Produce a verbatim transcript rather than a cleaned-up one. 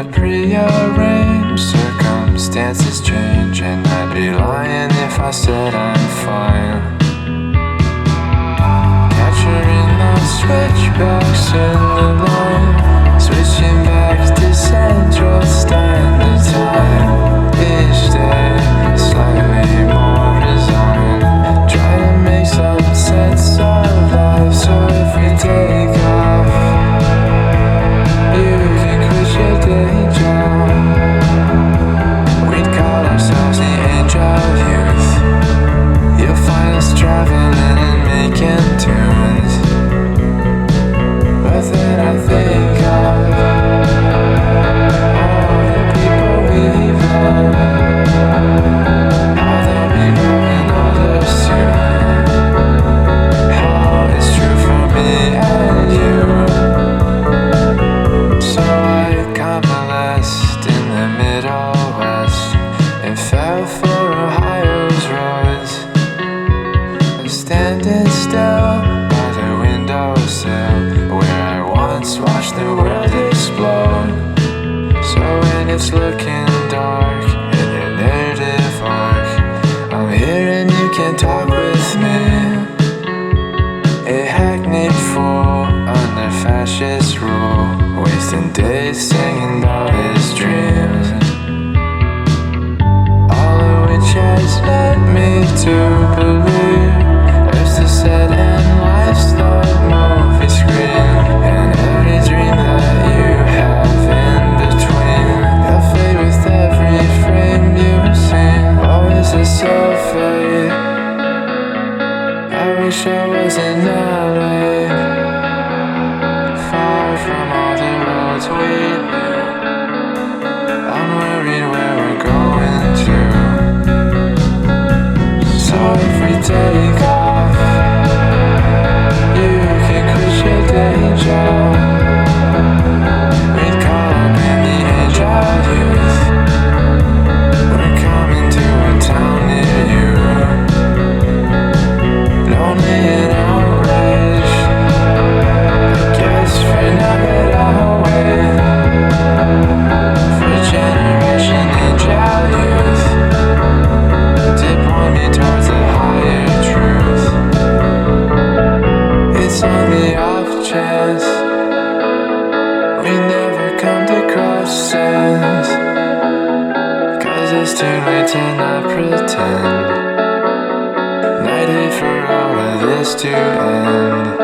had prearranged. Circumstances change, and I'd be lying if I said I'm fine. Capturing those switchbacks in the line, switching back to Central Standard Time. Each day slightly more resigned, trying to make some sense of life. So if we take off, you can quit your day job. We'd call ourselves the age of youth. You'll find us traveling and making tunes. But then I think of all the people we've loved, how they'll be growing older soon, how it's true for me and you. So I convalesced in the Middle West and fell for Ohio's roads. I'm standing still by the windowsill where I once watched the world explode. So when it's looking dark in your narrative arc, I'm here and you can talk with me. A hackneyed fool under fascist rule, wasting days singing about his dreams, all of which has led me to believe there's a set and life's the movie screen, and every dream that you have in between, they'll fade with every frame you've seen. Oh, is it so fake? I wish I was in L A, far from all the roads we knew. I'm worried where we're going to. So if we take off, you can quit your day job. We'd call up in the age of youth. We're coming to a town near you, lonely and outraged. I guess for now that I'll wait for a generation age of youth to point me towards a higher truth. It's on the off chance we never come to cross sands, 'cause it's too late to not pretend. Night hate for all of this to end.